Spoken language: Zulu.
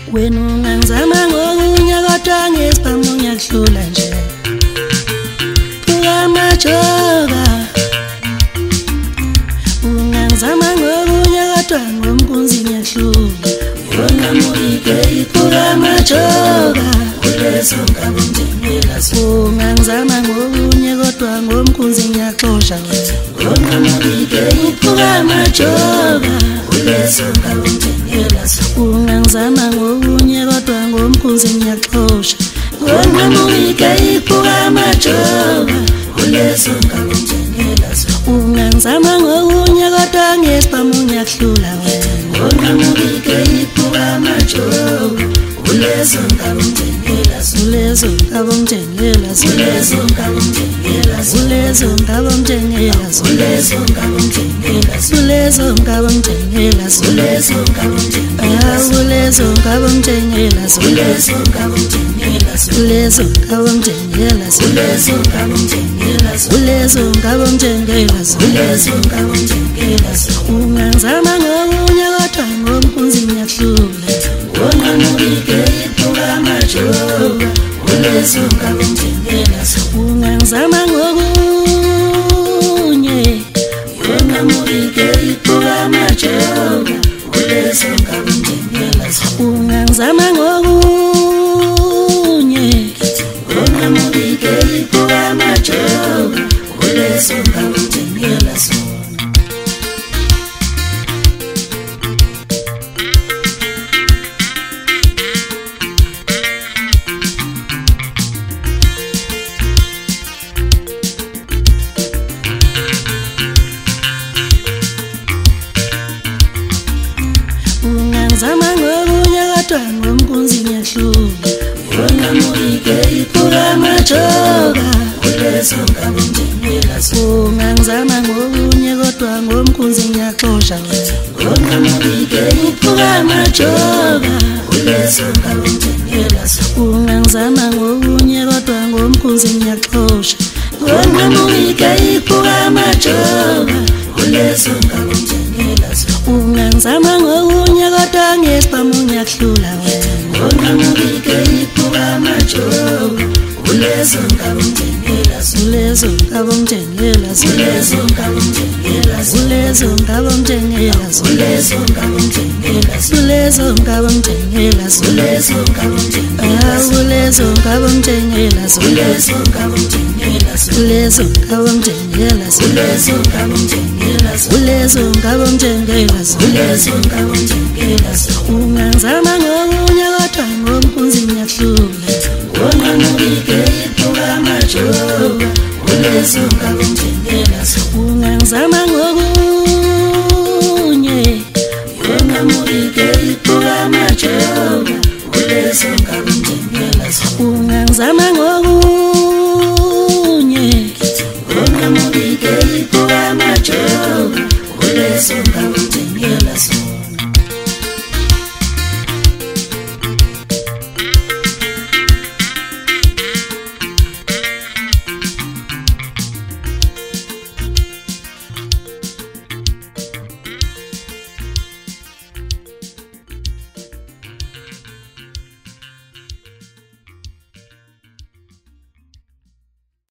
wena ungangizama ngokunye kodwa ngesibhamu ngiyakuhlula nje ukamajoka ungangizama ngokunye kodwa ngomkunzi ngiyakuhlula wona mulike ukamajoka ulezo ngabundengela ungangizama ngokunye kodwa ngomkunzi ngiyaxosha wona mulike ukamajoka ulezo ngabundengela ungangizama ngokunye kodwa ngomkunzi ngiyaxosha wona mulike ukamajoka ulezo ngabundengela ungangizama ngokunye kodwa ngesibhamu ngiyakuhlula wona mulike ukamajoka ulezo ngabundengela ulezo ngabundengela ulezo ngabundengela ulezo ngabundengela ulezo ngabundengela ulezo ngabundengela ulezo ngabundengela ulezo ngabundengela ulezo ngabundengela ulezo ngabundengela ulezo ngabundengela ulezo ngabundengela ulezo ngabundengela ungangizama ngokunye kodwa ngomkunzi ngiyakuhlula wona mulike ukamajoka ulezo ngabundengela ungangizama ngokunye wona mulike ukamajoka ulezo ngabundengela ungangizama ngokunye wona mulike ukamajoka ulezo ngabundengela ungangizama ngokunye kodwa ngomkunzi ngiyakuhlula wona mulike ukamajoka ulezo ngabundengela ungangizama ngokunye kodwa ngomkunzi ngiyaxosha wona mulike ukamajoka ulezo ngabundengela ungangizama ngokunye kodwa ngomkunzi ngiyaxosha wona mulike ukamajoka ulezo ngabundengela ungangizama ngokunye kodwa ngesibhamu ngiyakuhlula wona mulike ukamajoka ulezo ngabundengela ulezo ngabundengela ulezo ngabundengela ulezo ngabundengela ulezo ngabundengela ulezo ngabundengela ulezo ngabundengela ulezo ngabundengela ulezo ngabundengela ulezo ngabundengela ulezo ngabundengela ulezo ngabundengela ulezo ngabundengela ungangizama ngokunye kodwa ngomkunzi ngiyakuhlula wona mulike ukamajoka ulezo ngabundengela ungangizama